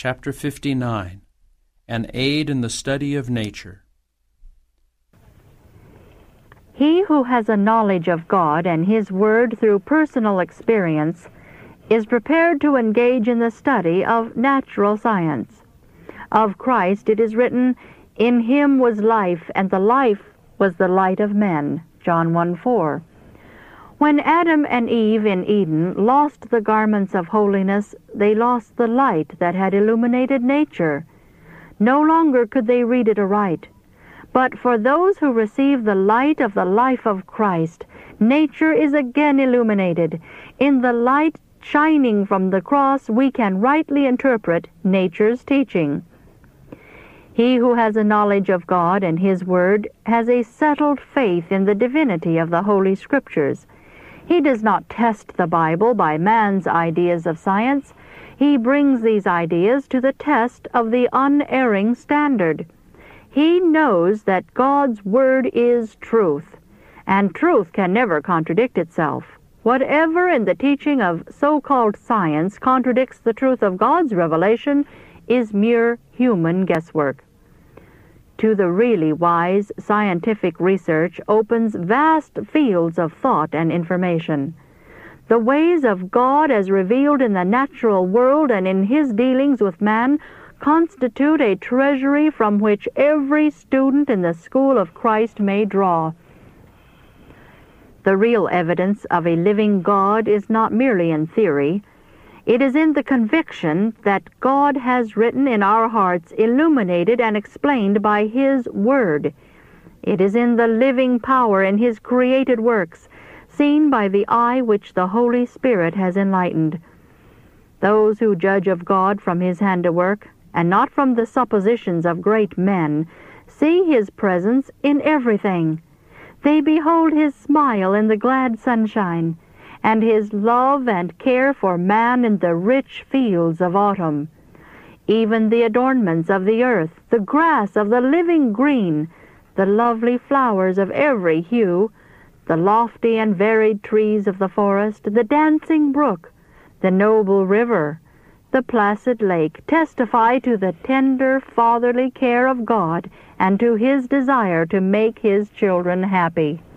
Chapter 59, An Aid in the Study of Nature. He who has a knowledge of God and His Word through personal experience is prepared to engage in the study of natural science. Of Christ it is written, "In Him was life, and the life was the light of men." John 1:4. When Adam and Eve in Eden lost the garments of holiness, they lost the light that had illuminated nature. No longer could they read it aright. But for those who receive the light of the life of Christ, nature is again illuminated. In the light shining from the cross, we can rightly interpret nature's teaching. He who has a knowledge of God and His Word has a settled faith in the divinity of the Holy Scriptures. He does not test the Bible by man's ideas of science. He brings these ideas to the test of the unerring standard. He knows that God's Word is truth, and truth can never contradict itself. Whatever in the teaching of so-called science contradicts the truth of God's revelation is mere human guesswork. To the really wise, scientific research opens vast fields of thought and information. The ways of God as revealed in the natural world and in His dealings with man constitute a treasury from which every student in the school of Christ may draw. The real evidence of a living God is not merely in theory. It is in the conviction that God has written in our hearts, illuminated and explained by His Word. It is in the living power in His created works, seen by the eye which the Holy Spirit has enlightened. Those who judge of God from His handiwork, and not from the suppositions of great men, see His presence in everything. They behold His smile in the glad sunshine, and His love and care for man in the rich fields of autumn. Even the adornments of the earth, the grass of the living green, the lovely flowers of every hue, the lofty and varied trees of the forest, the dancing brook, the noble river, the placid lake, testify to the tender fatherly care of God and to His desire to make His children happy.